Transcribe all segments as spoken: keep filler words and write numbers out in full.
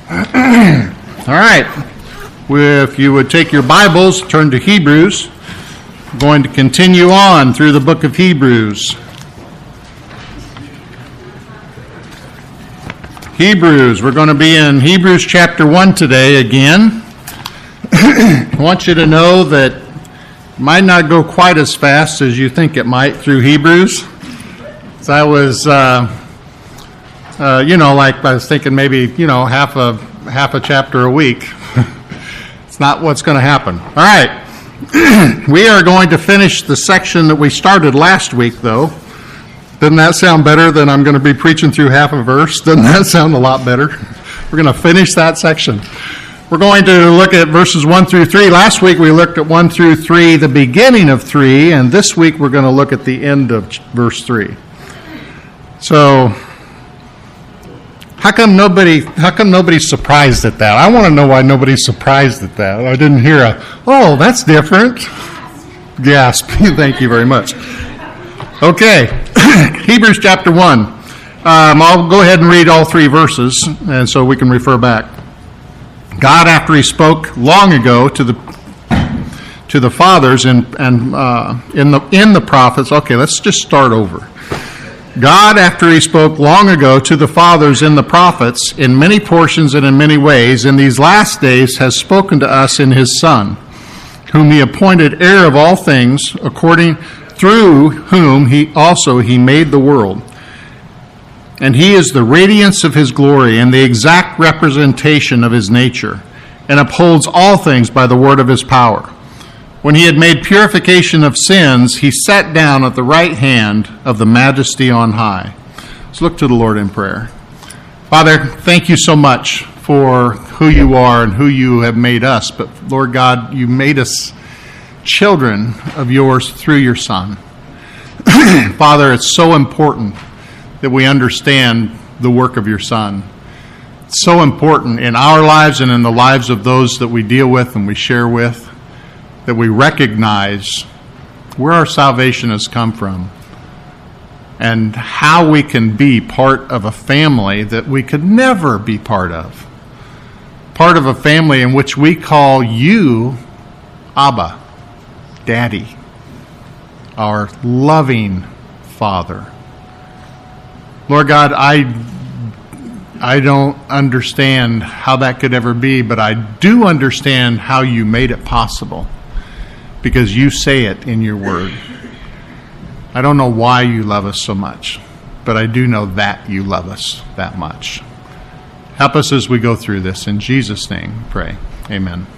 All right. If you would take your Bibles, turn to Hebrews. We're going to continue on through the book of Hebrews. Hebrews. We're going to be in Hebrews chapter one today again. I want you to know that it might not go quite as fast as you think it might through Hebrews. So I was, uh, uh, you know, like I was thinking maybe, you know, half a half a chapter a week. It's not what's going to happen. All right. We are going to finish the section that we started last week, though. Doesn't that sound better than I'm going to be preaching through half a verse? Doesn't that sound a lot better? We're going to finish that section. We're going to look at verses one through three. Last week we looked at one through three, the beginning of three, and this week we're going to look at the end of verse three. So, how come nobody? How come nobody's surprised at that? I want to know why nobody's surprised at that. I didn't hear a, oh, that's different. Gasp. Thank you very much. Okay, Hebrews chapter one. Um, I'll go ahead and read all three verses, and so we can refer back. God, after He spoke long ago to the to the fathers and and uh, in the in the prophets. Okay, let's just start over. God, after He spoke long ago to the fathers in the prophets, in many portions and in many ways, in these last days has spoken to us in His Son, whom He appointed heir of all things, according through whom He also He made the world. And He is the radiance of His glory and the exact representation of His nature, and upholds all things by the word of His power. When He had made purification of sins, He sat down at the right hand of the Majesty on high. Let's look to the Lord in prayer. Father, thank You so much for who You are and who You have made us. But Lord God, You made us children of Yours through Your Son. Father, it's so important that we understand the work of Your Son. It's so important in our lives and in the lives of those that we deal with and we share with, that we recognize where our salvation has come from and how we can be part of a family that we could never be part of. Part of a family in which we call You Abba, Daddy, our loving Father. Lord God, I I don't understand how that could ever be, but I do understand how You made it possible, because You say it in Your word. I don't know why You love us so much, but I do know that You love us that much. Help us as we go through this. In Jesus' name, pray. Amen.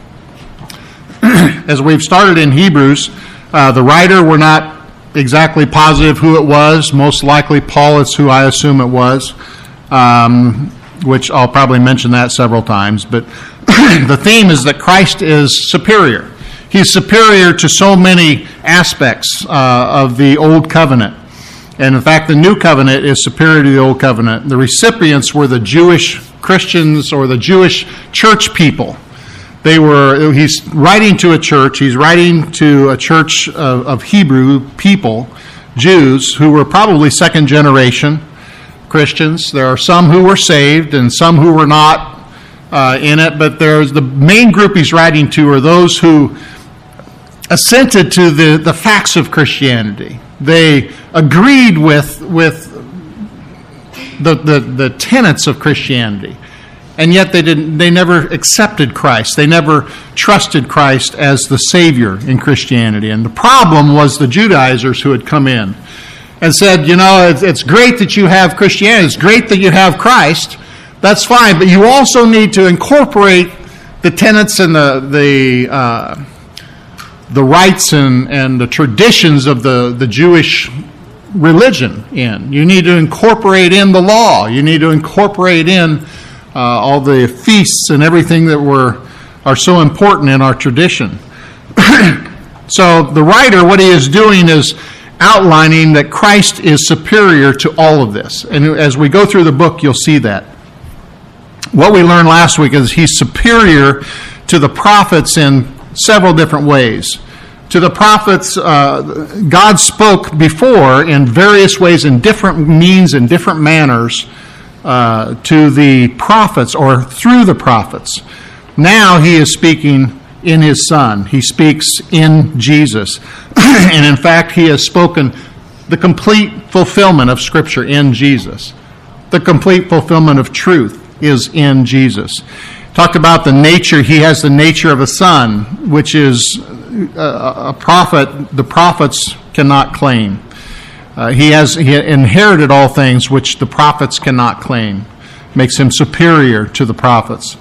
As we've started in Hebrews, uh, the writer, we're not exactly positive who it was. Most likely Paul is who I assume it was, um, which I'll probably mention that several times. But the theme is that Christ is superior. He's superior to so many aspects uh, of the Old Covenant. And in fact, the New Covenant is superior to the Old Covenant. The recipients were the Jewish Christians or the Jewish church people. They were, he's writing to a church, he's writing to a church of, of Hebrew people, Jews, who were probably second generation Christians. There are some who were saved and some who were not uh, in it, but there's the main group he's writing to are those who assented to the, the facts of Christianity. They agreed with, with the, the, the tenets of Christianity. And yet they didn't. They never accepted Christ. They never trusted Christ as the Savior in Christianity. And the problem was the Judaizers who had come in and said, you know, it's, it's great that you have Christianity. It's great that you have Christ. That's fine. But you also need to incorporate the tenets and the the uh, the rites and, and the traditions of the, the Jewish religion in. You need to incorporate in the law. You need to incorporate in Uh, all the feasts and everything that were are so important in our tradition. So the writer, what he is doing is outlining that Christ is superior to all of this. And as we go through the book, you'll see that. What we learned last week is he's superior to the prophets in several different ways. To the prophets, uh, God spoke before in various ways, in different means and different manners, uh, to the prophets or through the prophets. Now he is speaking in his Son. He speaks in Jesus. And in fact, he has spoken the complete fulfillment of Scripture in Jesus. The complete fulfillment of truth is in Jesus. Talked about the nature. He has the nature of a son, which is a, a prophet the prophets cannot claim. Uh, he has he inherited all things which the prophets cannot claim. Makes him superior to the prophets.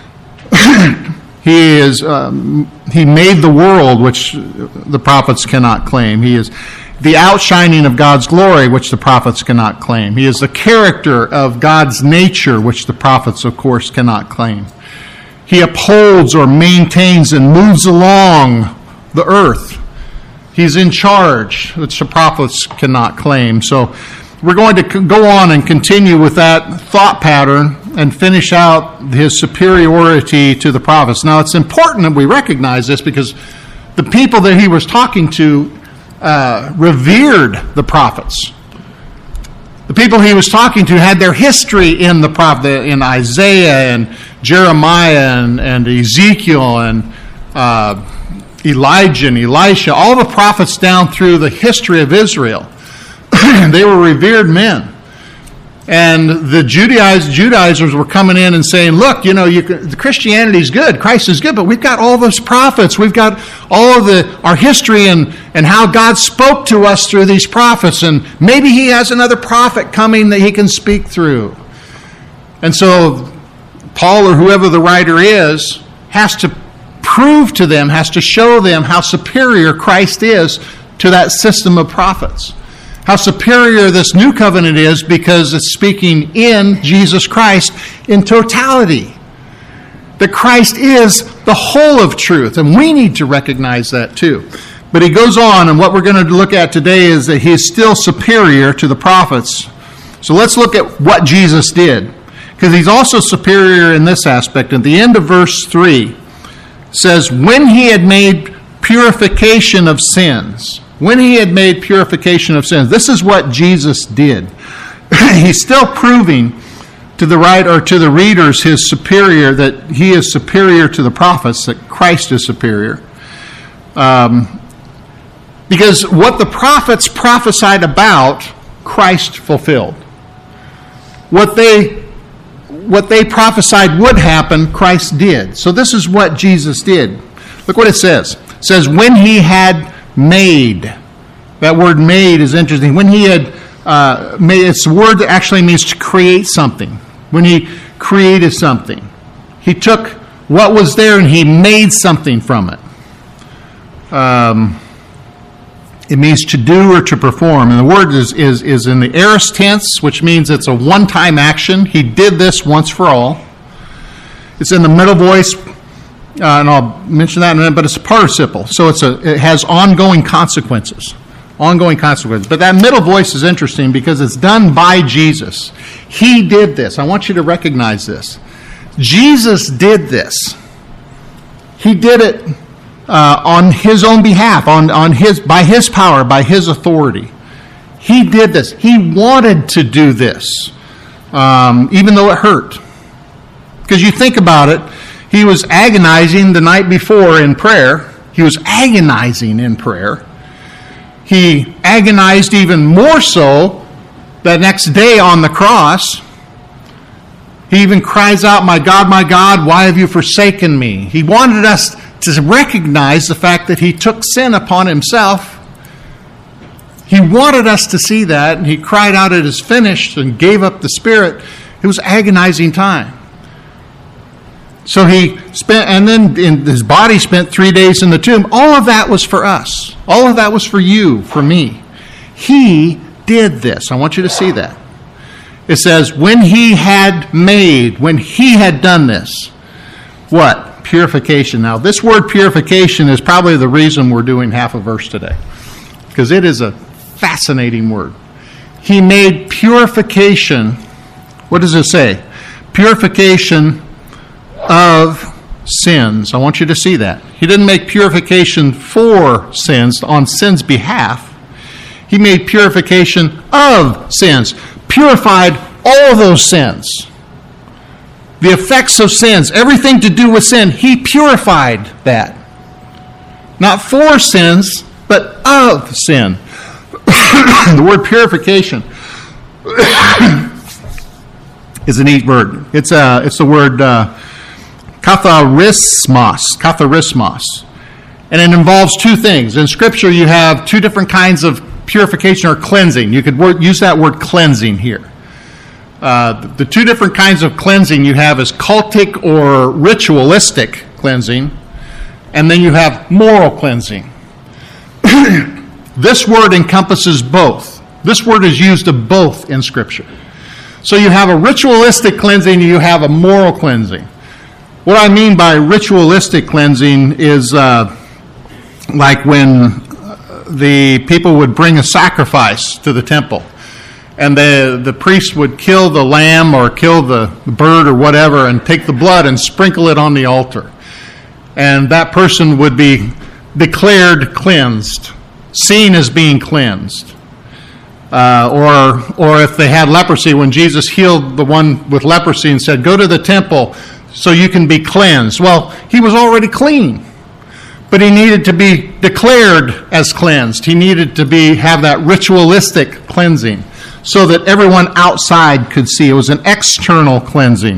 He is um, he made the world, which the prophets cannot claim. He is the outshining of God's glory, which the prophets cannot claim. He is the character of God's nature, which the prophets, of course, cannot claim. He upholds or maintains and moves along the earth. He's in charge, which the prophets cannot claim. So we're going to go on and continue with that thought pattern and finish out his superiority to the prophets. Now, it's important that we recognize this because the people that he was talking to uh, revered the prophets. The people he was talking to had their history in the prophet, in Isaiah and Jeremiah and, and Ezekiel and uh, Elijah and Elisha, all the prophets down through the history of Israel. They were revered men. And the Judaiz, Judaizers were coming in and saying, look, you know, you, the Christianity is good, Christ is good, but we've got all those prophets. We've got all of the our history and, and how God spoke to us through these prophets. And maybe he has another prophet coming that he can speak through. And so Paul, or whoever the writer is, has to prove to them, has to show them how superior Christ is to that system of prophets. How superior this new covenant is because it's speaking in Jesus Christ in totality. That Christ is the whole of truth, and we need to recognize that too. But he goes on, and what we're going to look at today is that he is still superior to the prophets. So let's look at what Jesus did, because he's also superior in this aspect. At the end of verse three, it says, when he had made purification of sins. When he had made purification of sins. This is what Jesus did. He's still proving to the writer or to the readers his superior, that he is superior to the prophets, that Christ is superior. Um, because what the prophets prophesied about, Christ fulfilled. What they what they prophesied would happen, Christ did. So this is what Jesus did. Look what it says. It says, when he had made. That word made is interesting. When he had uh, made, it's a word that actually means to create something. When he created something, he took what was there and he made something from it. Um, it means to do or to perform. And the word is, is, is in the aorist tense, which means it's a one-time action. He did this once for all. It's in the middle voice, Uh, and I'll mention that in a minute, but it's a participle. So it's a, it has ongoing consequences. Ongoing consequences. But that middle voice is interesting because it's done by Jesus. He did this. I want you to recognize this. Jesus did this. He did it uh, on his own behalf, on, on his by his power, by his authority. He did this. He wanted to do this, um, even though it hurt. Because you think about it, he was agonizing the night before in prayer. He was agonizing in prayer. He agonized even more so the next day on the cross. He even cries out, my God, my God, why have you forsaken me? He wanted us to recognize the fact that he took sin upon himself. He wanted us to see that, and he cried out, it is finished, and gave up the spirit. It was agonizing time. So he spent, and then in his body spent three days in the tomb. All of that was for us. All of that was for you, for me. He did this. I want you to see that. It says, when he had made, when he had done this, what? Purification. Now, this word purification is probably the reason we're doing half a verse today, because it is a fascinating word. He made purification. What does it say? Purification of sins. I want you to see that. He didn't make purification for sins, on sin's behalf. He made purification of sins. Purified all of those sins. The effects of sins, everything to do with sin, he purified that. Not for sins, but of sin. The word purification is a neat word. It's a, it's the word uh, katharismos, katharismos. And it involves two things. In Scripture, you have two different kinds of purification or cleansing. You could word, use that word cleansing here. Uh, the two different kinds of cleansing you have is cultic or ritualistic cleansing, and then you have moral cleansing. This word encompasses both. This word is used of both in Scripture. So you have a ritualistic cleansing and you have a moral cleansing. What I mean by ritualistic cleansing is uh, like when the people would bring a sacrifice to the temple, and the, the priest would kill the lamb or kill the bird or whatever and take the blood and sprinkle it on the altar. And that person would be declared cleansed, seen as being cleansed. Uh, or, or if they had leprosy, when Jesus healed the one with leprosy and said, go to the temple so you can be cleansed. Well, he was already clean, but he needed to be declared as cleansed. He needed to be have that ritualistic cleansing so that everyone outside could see. It was an external cleansing.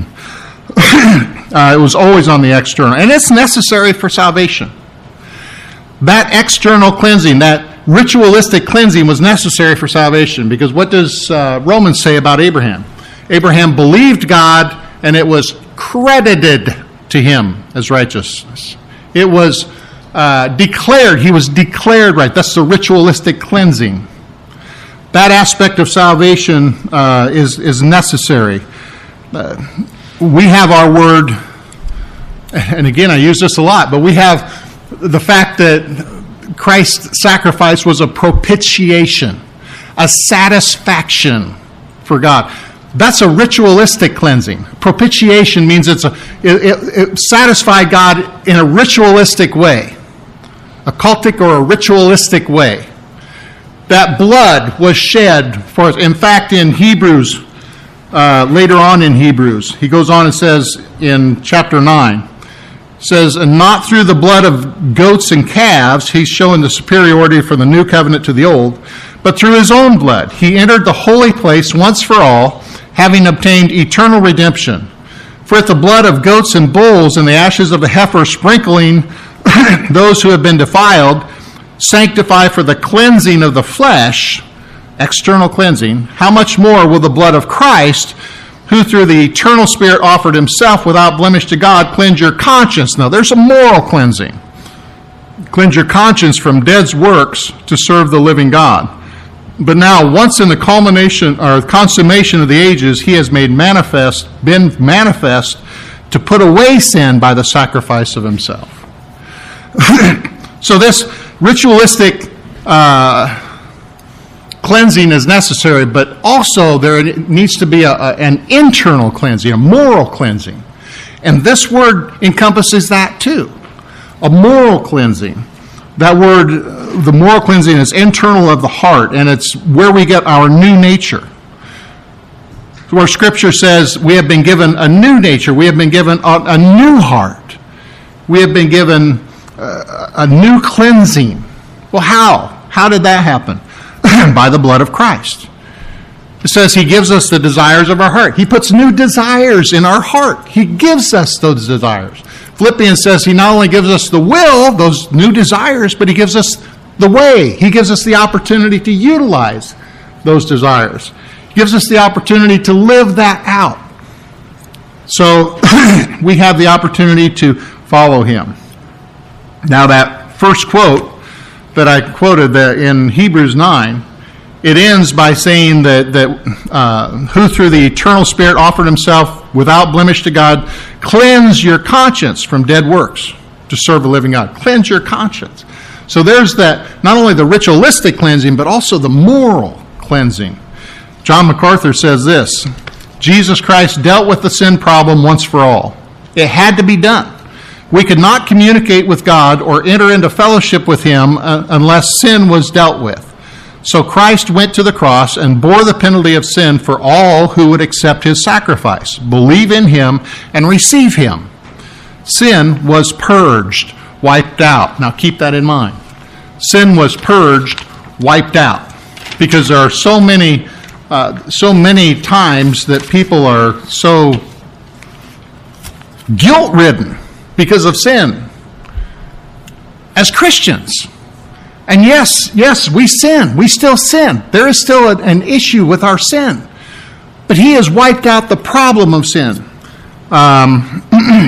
uh, it was always on the external. And it's necessary for salvation. That external cleansing, that ritualistic cleansing was necessary for salvation, because what does uh, Romans say about Abraham? Abraham believed God, and it was credited to him as righteousness. It was uh, declared, he was declared right. That's the ritualistic cleansing. That aspect of salvation uh, is, is necessary. Uh, we have our word, and again, I use this a lot, but we have the fact that Christ's sacrifice was a propitiation, a satisfaction for God. That's a ritualistic cleansing. Propitiation means it's a, it, it, it satisfied God in a ritualistic way, a cultic or a ritualistic way. That blood was shed for us. In fact, in Hebrews, uh, later on in Hebrews, he goes on and says in chapter nine, says, and not through the blood of goats and calves, he's showing the superiority for the new covenant to the old, but through his own blood. He entered the holy place once for all, having obtained eternal redemption. For if the blood of goats and bulls and the ashes of the heifer sprinkling those who have been defiled sanctify for the cleansing of the flesh, external cleansing, how much more will the blood of Christ, who through the eternal Spirit offered himself without blemish to God, cleanse your conscience? Now, there's a moral cleansing. Cleanse your conscience from dead works to serve the living God. But now, once in the culmination or consummation of the ages, he has made manifest, been manifest to put away sin by the sacrifice of himself. So this ritualistic uh, cleansing is necessary, but also there needs to be a, a, an internal cleansing, a moral cleansing. And this word encompasses that too, a moral cleansing. That word, uh, the moral cleansing, is internal of the heart, and it's where we get our new nature. Where Scripture says we have been given a new nature, we have been given a, a new heart, we have been given uh, a new cleansing. Well, how? How did that happen? By the blood of Christ. It says he gives us the desires of our heart. He puts new desires in our heart. He gives us those desires. Philippians says he not only gives us the will, those new desires, but he gives us the way. He gives us the opportunity to utilize those desires. He gives us the opportunity to live that out. So we have the opportunity to follow him. Now that first quote that I quoted in Hebrews nine, it ends by saying that, that uh, who through the eternal Spirit offered himself without blemish to God, cleanse your conscience from dead works to serve the living God. Cleanse your conscience. So there's that, not only the ritualistic cleansing, but also the moral cleansing. John MacArthur says this, Jesus Christ dealt with the sin problem once for all. It had to be done. We could not communicate with God or enter into fellowship with him uh, unless sin was dealt with. So Christ went to the cross and bore the penalty of sin for all who would accept his sacrifice, believe in him, and receive him. Sin was purged, wiped out. Now keep that in mind. Sin was purged, wiped out. Because there are so many, uh, so many times that people are so guilt-ridden because of sin as Christians. And yes, yes, we sin. We still sin. There is still a, an issue with our sin. But he has wiped out the problem of sin. Um,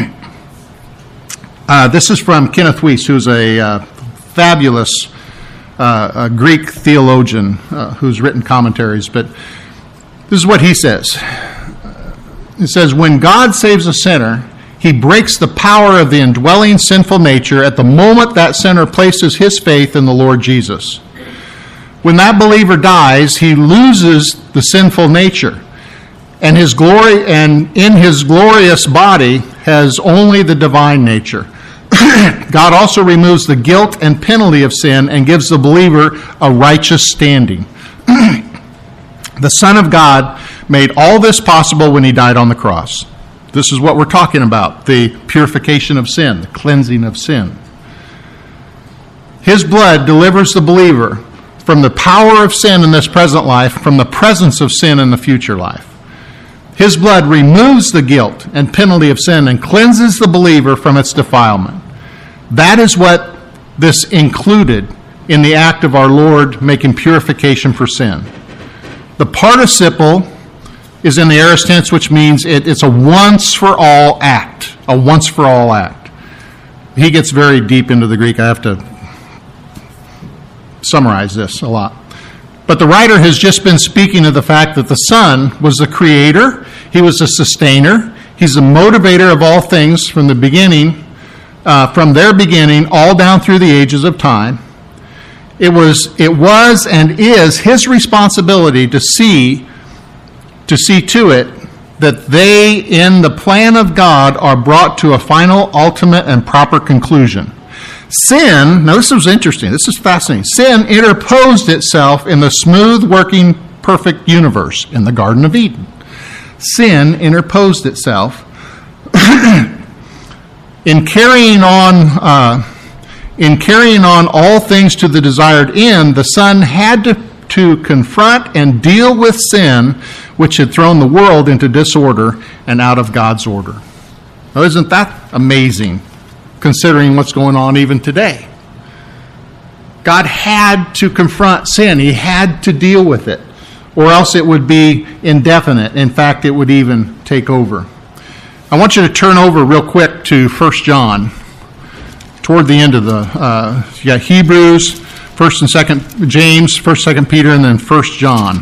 uh, this is from Kenneth Weiss, who's a uh, fabulous uh, a Greek theologian uh, who's written commentaries. But this is what he says. It says, when God saves a sinner, he breaks the power of the indwelling sinful nature at the moment that sinner places his faith in the Lord Jesus. When that believer dies, he loses the sinful nature, and his glory, and in his glorious body has only the divine nature. God also removes the guilt and penalty of sin and gives the believer a righteous standing. The Son of God made all this possible when he died on the cross. This is what we're talking about, the purification of sin, the cleansing of sin. His blood delivers the believer from the power of sin in this present life, from the presence of sin in the future life. His blood removes the guilt and penalty of sin and cleanses the believer from its defilement. That is what this included in the act of our Lord making purification for sin. The participle is in the aorist tense, which means it, it's a once-for-all act. A once-for-all act. He gets very deep into the Greek. I have to summarize this a lot. But the writer has just been speaking of the fact that the Son was the creator. He was a sustainer. He's the motivator of all things from the beginning, uh, from their beginning, all down through the ages of time. It was, it was and is his responsibility to see to see to it that they, in the plan of God, are brought to a final, ultimate, and proper conclusion. Sin, now this was interesting, this is fascinating. Sin interposed itself in the smooth-working, perfect universe in the Garden of Eden. Sin interposed itself in carrying on uh, in carrying on all things to the desired end. The Son had to, to confront and deal with sin, which had thrown the world into disorder and out of God's order. Now, isn't that amazing, considering what's going on even today? God had to confront sin. He had to deal with it, or else it would be indefinite. In fact, it would even take over. I want you to turn over real quick to First John, toward the end of the, uh, you got Hebrews, First and Second James, First, Second Peter, and then First John.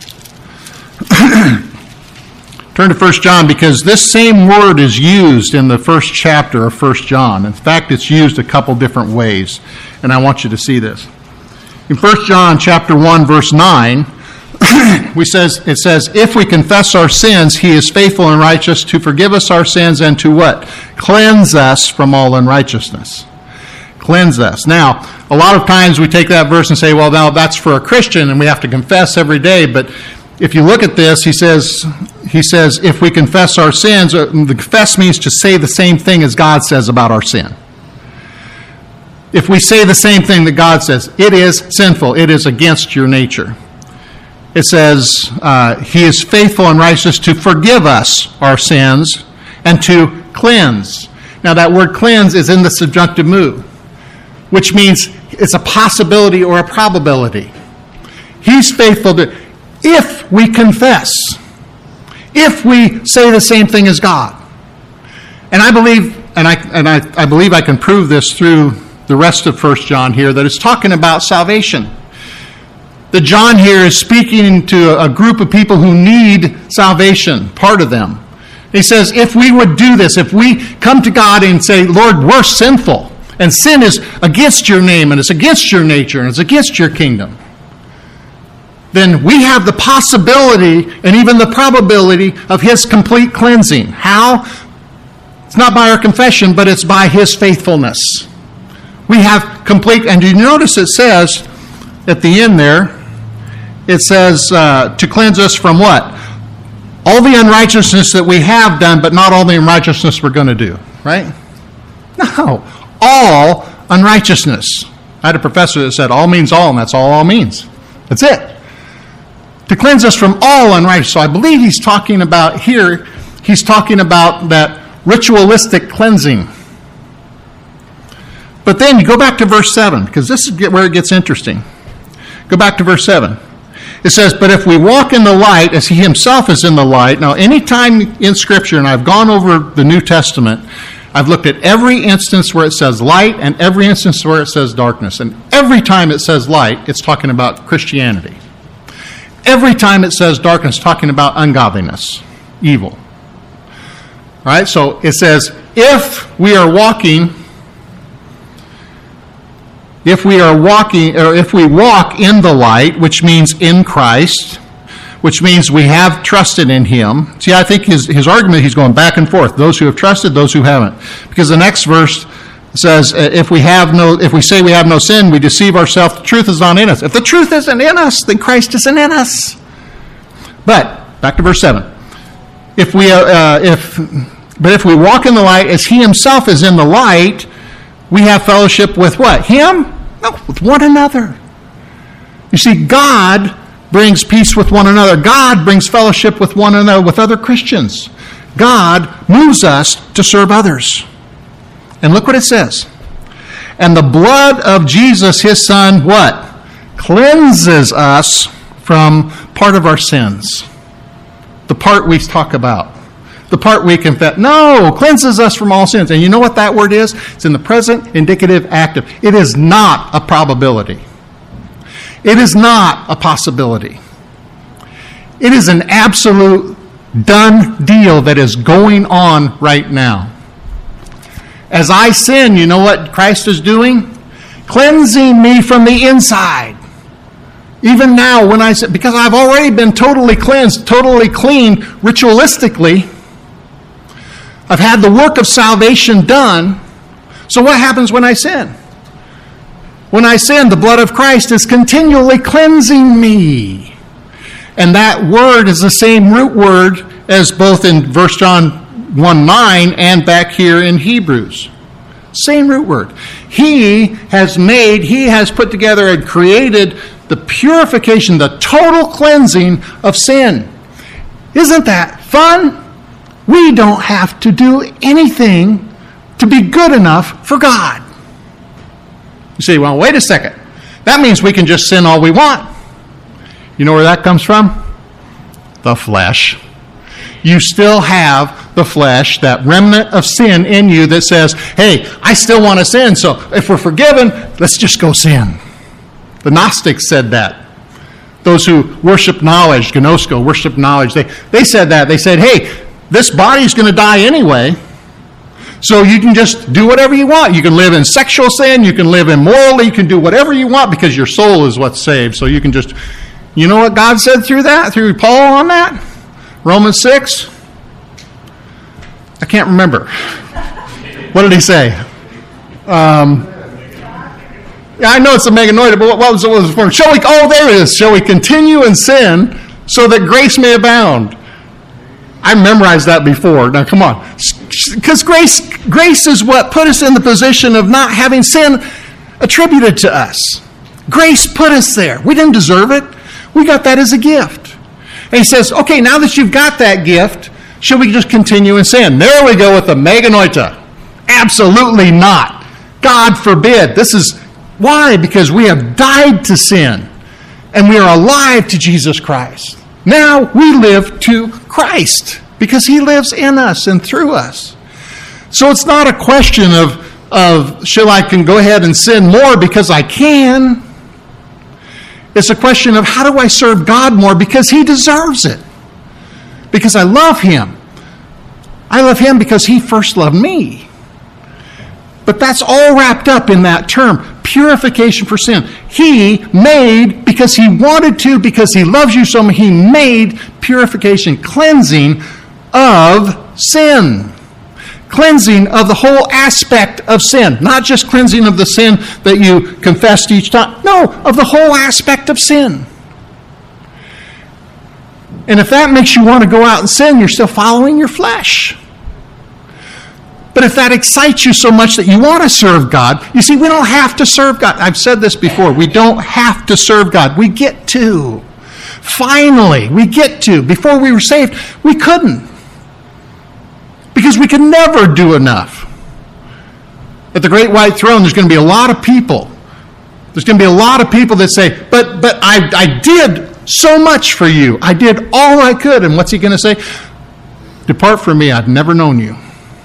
Turn to First John, because this same word is used in the first chapter of First John. In fact, it's used a couple different ways, and I want you to see this. In First John chapter one, verse nine, we says it says, if we confess our sins, he is faithful and righteous to forgive us our sins and to what? Cleanse us from all unrighteousness. Cleanse us. Now, a lot of times we take that verse and say, well, now that's for a Christian and we have to confess every day, but if you look at this, he says, he says, if we confess our sins, uh, the confess means to say the same thing as God says about our sin. If we say the same thing that God says, it is sinful. It is against your nature. It says, uh, he is faithful and righteous to forgive us our sins and to cleanse. Now, that word cleanse is in the subjunctive mood, which means it's a possibility or a probability. He's faithful to... If we confess, if we say the same thing as God. And I believe, and I and I, I believe I can prove this through the rest of First John here, that it's talking about salvation. That John here is speaking to a group of people who need salvation, part of them. He says, if we would do this, if we come to God and say, Lord, we're sinful, and sin is against your name, and it's against your nature, and it's against your kingdom, then we have the possibility and even the probability of his complete cleansing. How? It's not by our confession, but it's by his faithfulness. We have complete, and you notice it says at the end there, it says uh, to cleanse us from what? All the unrighteousness that we have done, but not all the unrighteousness we're going to do, right? No, all unrighteousness. I had a professor that said all means all, and that's all all means. That's it. To cleanse us from all unrighteousness. So I believe he's talking about here, he's talking about that ritualistic cleansing. But then you go back to verse seven, because this is where it gets interesting. Go back to verse seven. It says, but if we walk in the light as he himself is in the light. Now, any time in Scripture, and I've gone over the New Testament, I've looked at every instance where it says light and every instance where it says darkness. And every time it says light, it's talking about Christianity. Every time it says darkness, it's talking about ungodliness, evil. All right, so it says, if we are walking... If we are walking, or if we walk in the light, which means in Christ, which means we have trusted in him. See, I think his, his argument, he's going back and forth. Those who have trusted, those who haven't. Because the next verse says, if we have no, if we say we have no sin, we deceive ourselves, the truth is not in us. If the truth isn't in us, then Christ isn't in us. But, back to verse seven. If we, uh, if, but if we walk in the light as he himself is in the light, we have fellowship with what? Him? No, with one another. You see, God brings peace with one another. God brings fellowship with one another, with other Christians. God moves us to serve others. And look what it says. And the blood of Jesus, his Son, what? Cleanses us from part of our sins. The part we talk about. The part we confess. No, cleanses us from all sins. And you know what that word is? It's in the present indicative active. It is not a probability. It is not a possibility. It is an absolute done deal that is going on right now. As I sin, you know what Christ is doing? Cleansing me from the inside. Even now, when I sin, because I've already been totally cleansed, totally clean, ritualistically, I've had the work of salvation done. So what happens when I sin? When I sin, the blood of Christ is continually cleansing me. And that word is the same root word as both in First John one nine and back here in Hebrews. Same root word. He has made, he has put together and created the purification, the total cleansing of sin. Isn't that fun? We don't have to do anything to be good enough for God. You say, well, wait a second. That means we can just sin all we want. You know where that comes from? The flesh. You still have the flesh, that remnant of sin in you that says, hey, I still want to sin, so if we're forgiven, let's just go sin. The Gnostics said that. Those who worship knowledge, gnosko, worship knowledge, they, they said that. They said, hey, this body's going to die anyway, so you can just do whatever you want. You can live in sexual sin, you can live immorally, you can do whatever you want because your soul is what's saved. So you can just, you know what God said through that, through Paul on that? Romans six? I can't remember. What did he say? Um, yeah, I know it's a meganoita, but what was it? What was it for? Shall we, oh, there it is. Shall we continue in sin so that grace may abound? I memorized that before. Now, come on. Because grace, grace is what put us in the position of not having sin attributed to us. Grace put us there. We didn't deserve it. We got that as a gift. And he says, okay, now that you've got that gift, should we just continue in sin? There we go with the meganoita. Absolutely not. God forbid. This is why? Because we have died to sin. And we are alive to Jesus Christ. Now we live to Christ because he lives in us and through us. So it's not a question of, of shall I can go ahead and sin more because I can. It's a question of how do I serve God more because he deserves it. Because I love him. I love him because he first loved me. But that's all wrapped up in that term, purification for sin. He made, because he wanted to, because he loves you so much, he made purification, cleansing of sin. Cleansing of the whole aspect of sin. Not just cleansing of the sin that you confessed each time. No, of the whole aspect of sin. And if that makes you want to go out and sin, you're still following your flesh. But if that excites you so much that you want to serve God, you see, we don't have to serve God. I've said this before. We don't have to serve God. We get to. Finally, we get to. Before we were saved, we couldn't. Because we could never do enough. At the great white throne, there's going to be a lot of people. There's going to be a lot of people that say, but but I, I did so much for you. I did all I could. And what's he going to say? Depart from me. I've never known you.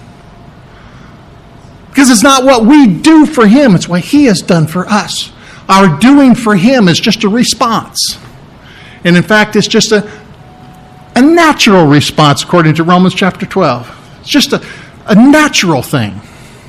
Because it's not what we do for him. It's what he has done for us. Our doing for him is just a response. And in fact, it's just a, a natural response according to Romans chapter twelve. It's just a, a natural thing.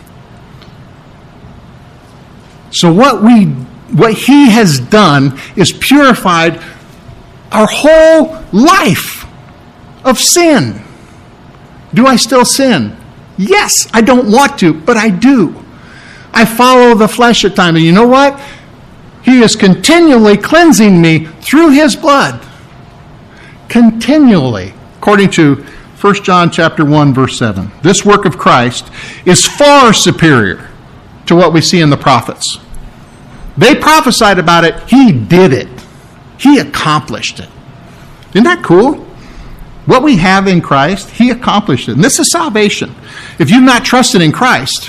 So what we, what he has done is purified our whole life of sin. Do I still sin? Yes, I don't want to, but I do. I follow the flesh at times. And you know what? He is continually cleansing me through his blood. Continually. According to First John chapter one, verse seven. This work of Christ is far superior to what we see in the prophets. They prophesied about it. He did it. He accomplished it. Isn't that cool? What we have in Christ, he accomplished it. And this is salvation. If you've not trusted in Christ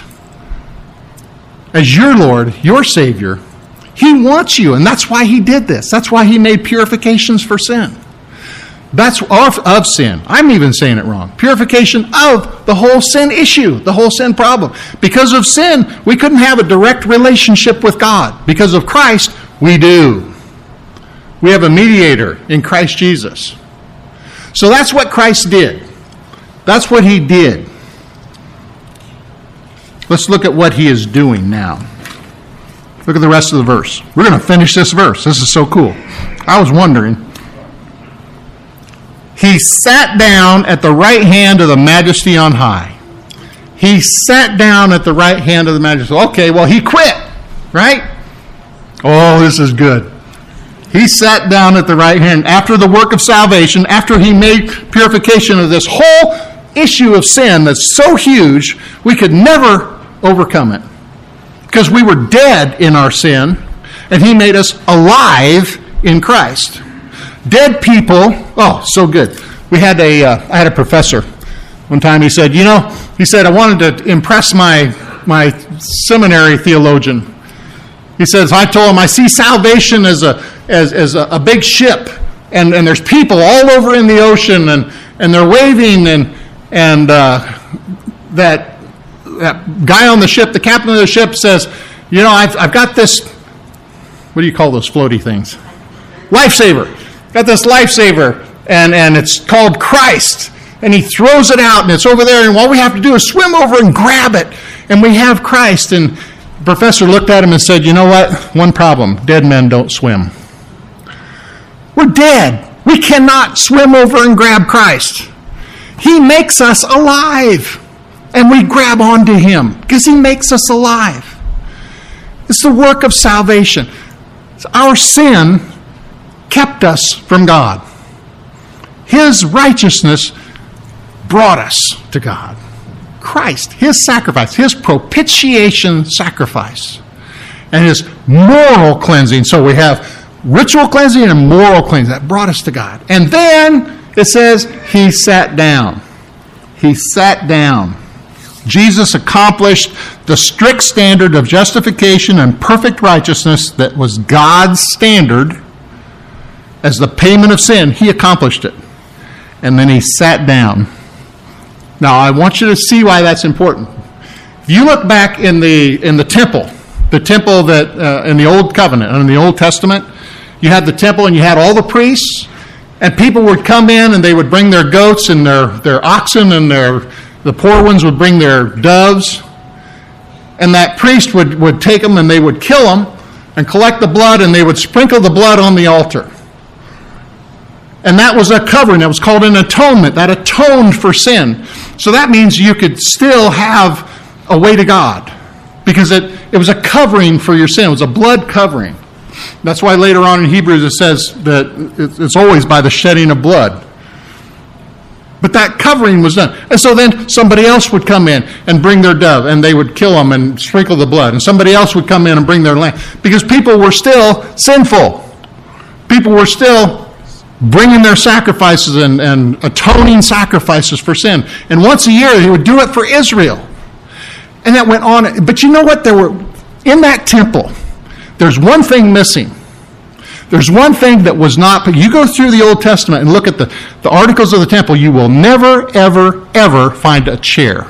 as your Lord, your Savior, he wants you, and that's why he did this. That's why he made purifications for sin. That's of, of sin. I'm even saying it wrong. Purification of the whole sin issue, the whole sin problem. Because of sin, we couldn't have a direct relationship with God. Because of Christ, we do. We have a mediator in Christ Jesus. So that's what Christ did. That's what he did. Let's look at what he is doing now. Look at the rest of the verse. We're going to finish this verse. This is so cool. I was wondering. He sat down at the right hand of the Majesty on high. He sat down at the right hand of the Majesty. Okay, well, he quit, right? Oh, this is good. He sat down at the right hand after the work of salvation, after he made purification of this whole issue of sin that's so huge, we could never overcome it. Because we were dead in our sin, and he made us alive in Christ. Dead people, oh, so good. We had a, uh, I had a professor one time. He said, you know, he said, I wanted to impress my my seminary theologian. He says, I told him I see salvation as a as as a, a big ship, and, and there's people all over in the ocean, and, and they're waving, and and uh, that that guy on the ship, the captain of the ship, says, you know, I've I've got this. What do you call those floaty things? Lifesaver. Got this lifesaver, and, and it's called Christ. And he throws it out, and it's over there, and all we have to do is swim over and grab it. And we have Christ. And the professor looked at him and said, you know what? One problem. Dead men don't swim. We're dead. We cannot swim over and grab Christ. He makes us alive. And we grab onto him because he makes us alive. It's the work of salvation. Our sin kept us from God. His righteousness brought us to God. Christ, his sacrifice, his propitiation sacrifice, and his moral cleansing. So we have ritual cleansing and moral cleansing that brought us to God. And then it says he sat down. He sat down. Jesus accomplished the strict standard of justification and perfect righteousness that was God's standard as the payment of sin. He accomplished it. And then he sat down. Now, I want you to see why that's important. If you look back in the in the temple, the temple that uh, in the Old Covenant, in the Old Testament, you had the temple and you had all the priests, and people would come in and they would bring their goats and their, their oxen, and their the poor ones would bring their doves, and that priest would, would take them and they would kill them and collect the blood, and they would sprinkle the blood on the altar. And that was a covering. That was called an atonement. That atoned for sin. So that means you could still have a way to God, because it, it was a covering for your sin. It was a blood covering. That's why later on in Hebrews it says that it's always by the shedding of blood. But that covering was done. And so then somebody else would come in and bring their dove, and they would kill them and sprinkle the blood. And somebody else would come in and bring their lamb. Because people were still sinful. People were still bringing their sacrifices and, and atoning sacrifices for sin. And once a year, he would do it for Israel. And that went on. But you know what? There were, in that temple, there's one thing missing. There's one thing that was not, but you go through the Old Testament and look at the, the articles of the temple, you will never, ever, ever find a chair.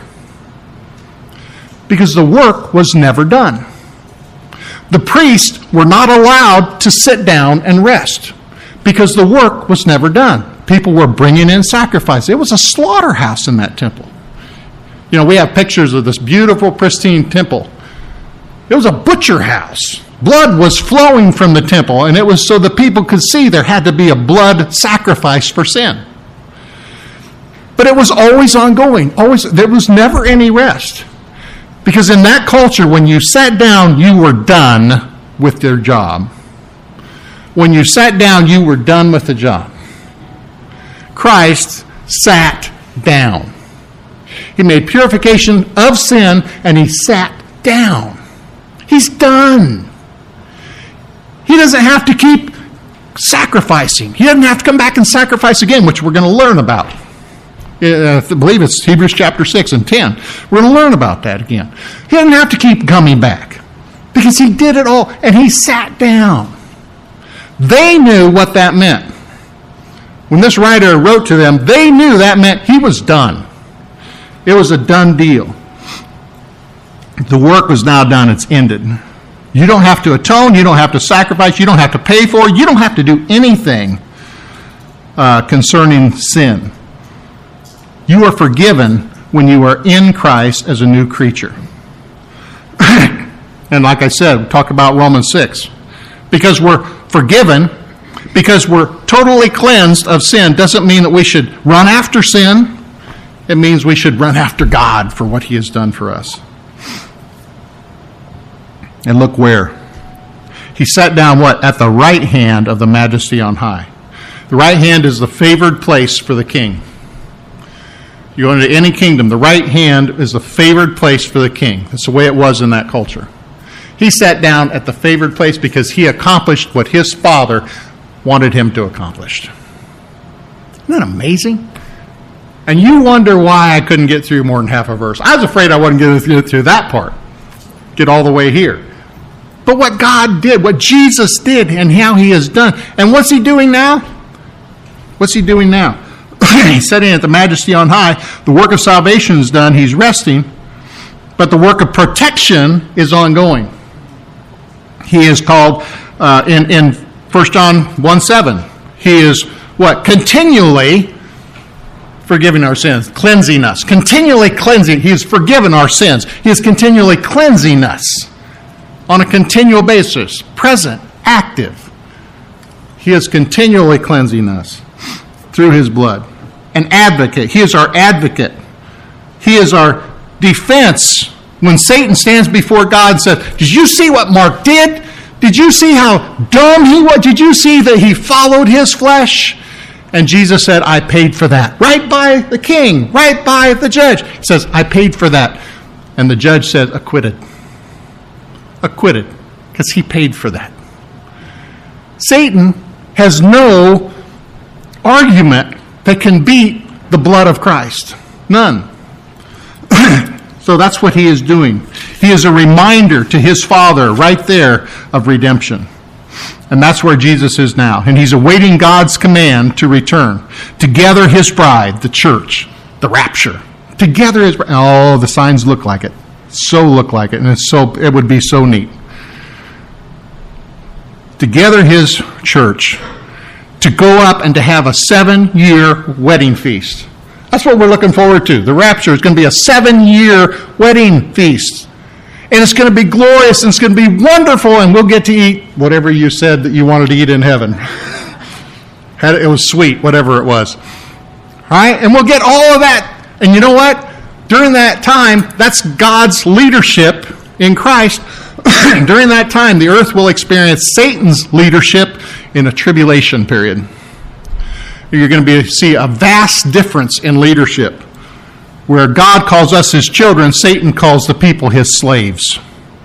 Because the work was never done. The priests were not allowed to sit down and rest because the work was never done. People were bringing in sacrifice. It was a slaughterhouse in that temple. You know, we have pictures of this beautiful, pristine temple. It was a butcher house. Blood was flowing from the temple, and it was so the people could see there had to be a blood sacrifice for sin. But it was always ongoing. Always, there was never any rest. Because in that culture, when you sat down, you were done with your job. When you sat down, you were done with the job. Christ sat down. He made purification of sin, and he sat down. He's done. He doesn't have to keep sacrificing. He doesn't have to come back and sacrifice again, which we're going to learn about. I believe it's Hebrews chapter six and ten. We're going to learn about that again. He doesn't have to keep coming back because he did it all, and he sat down. They knew what that meant. When this writer wrote to them, they knew that meant he was done. It was a done deal. The work was now done. It's ended. You don't have to atone. You don't have to sacrifice. You don't have to pay for it. You don't have to do anything uh, concerning sin. You are forgiven when you are in Christ as a new creature. And like I said, talk about Romans six. Because we're forgiven, because we're totally cleansed of sin, doesn't mean that we should run after sin. It means we should run after God for what he has done for us. And look where. He sat down, what? At the right hand of the Majesty on high. The right hand is the favored place for the king. You go into any kingdom, the right hand is the favored place for the king. That's the way it was in that culture. He sat down at the favored place because he accomplished what his Father wanted him to accomplish. Isn't that amazing? And you wonder why I couldn't get through more than half a verse. I was afraid I wasn't going to get through that part. Get all the way here. But what God did, what Jesus did, and how he has done. And what's he doing now? What's he doing now? He's sitting at the Majesty on high. The work of salvation is done. He's resting. But the work of protection is ongoing. He is called, uh, in, in First John one seven, he is, what? Continually forgiving our sins, cleansing us. Continually cleansing. He has forgiven our sins. He is continually cleansing us on a continual basis. Present, active. He is continually cleansing us through his blood. An advocate. He is our advocate. He is our defense. When Satan stands before God and says, did you see what Mark did? Did you see how dumb he was? Did you see that he followed his flesh? And Jesus said, I paid for that. Right by the king, right by the judge. He says, I paid for that. And the judge said, acquitted. Acquitted. Because he paid for that. Satan has no argument that can beat the blood of Christ. None. So that's what he is doing. He is a reminder to his Father right there of redemption. And that's where Jesus is now. And he's awaiting God's command to return. To gather his bride, the church, the rapture. To gather his bride. Oh, the signs look like it. So look like it. And it's so it would be so neat. To gather his church. To go up and to have a seven-year wedding feast. That's what we're looking forward to. The rapture is going to be a seven-year wedding feast. And it's going to be glorious, and it's going to be wonderful, and we'll get to eat whatever you said that you wanted to eat in heaven. It was sweet, whatever it was. All right? And we'll get all of that. And you know what? During that time, that's God's leadership in Christ. During that time, the earth will experience Satan's leadership in a tribulation period. you're going to be see a vast difference in leadership. Where God calls us his children, Satan calls the people his slaves.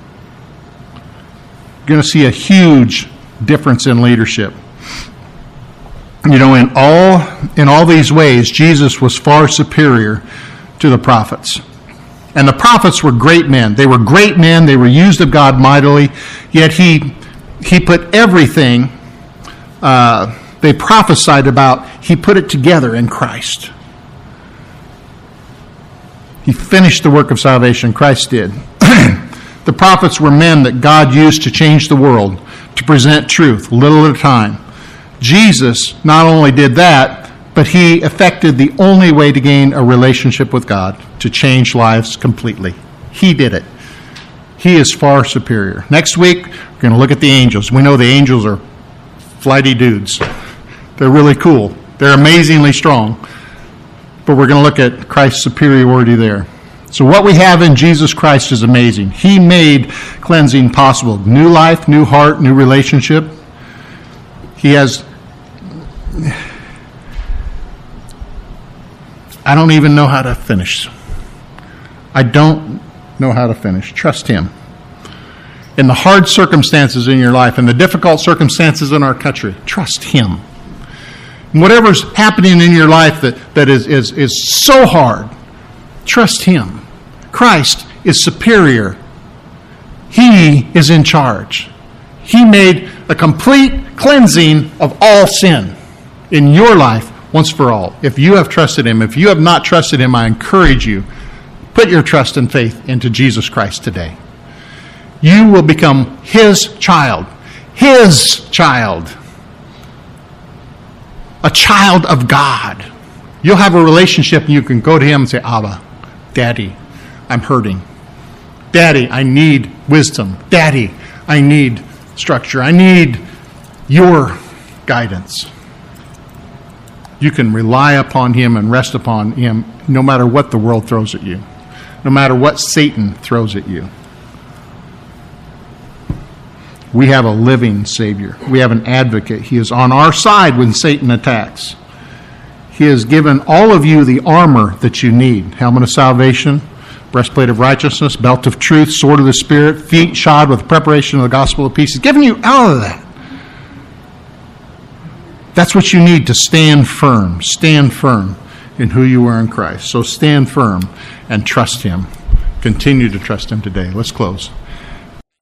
You're going to see a huge difference in leadership. You know, in all in all these ways, Jesus was far superior to the prophets. And the prophets were great men. They were great men. They were used of God mightily. Yet he he put everything uh, they prophesied about, he put it together in Christ. He finished the work of salvation. Christ did. The prophets were men that God used to change the world, to present truth, little at a time. Jesus not only did that, but he effected the only way to gain a relationship with God, to change lives completely. He did it. He is far superior. Next week, we're going to look at the angels. We know the angels are flighty dudes. They're really cool. They're amazingly strong. But we're going to look at Christ's superiority there. So what we have in Jesus Christ is amazing. He made cleansing possible. New life, new heart, new relationship. He has... I don't even know how to finish. I don't know how to finish. Trust him. In the hard circumstances in your life, in the difficult circumstances in our country, trust him. And whatever's happening in your life that, that is, is, is so hard, trust him. Christ is superior. He is in charge. He made a complete cleansing of all sin in your life once for all. If you have trusted him, if you have not trusted him, I encourage you, put your trust and faith into Jesus Christ today. You will become his child. His child. A child of God. You'll have a relationship and you can go to him and say, Abba, Daddy, I'm hurting. Daddy, I need wisdom. Daddy, I need structure. I need your guidance. You can rely upon him and rest upon him no matter what the world throws at you, no matter what Satan throws at you. We have a living Savior. We have an advocate. He is on our side when Satan attacks. He has given all of you the armor that you need. Helmet of salvation, breastplate of righteousness, belt of truth, sword of the Spirit, feet shod with preparation of the gospel of peace. He's given you all of that. That's what you need to stand firm. Stand firm in who you are in Christ. So stand firm and trust him. Continue to trust him today. Let's close.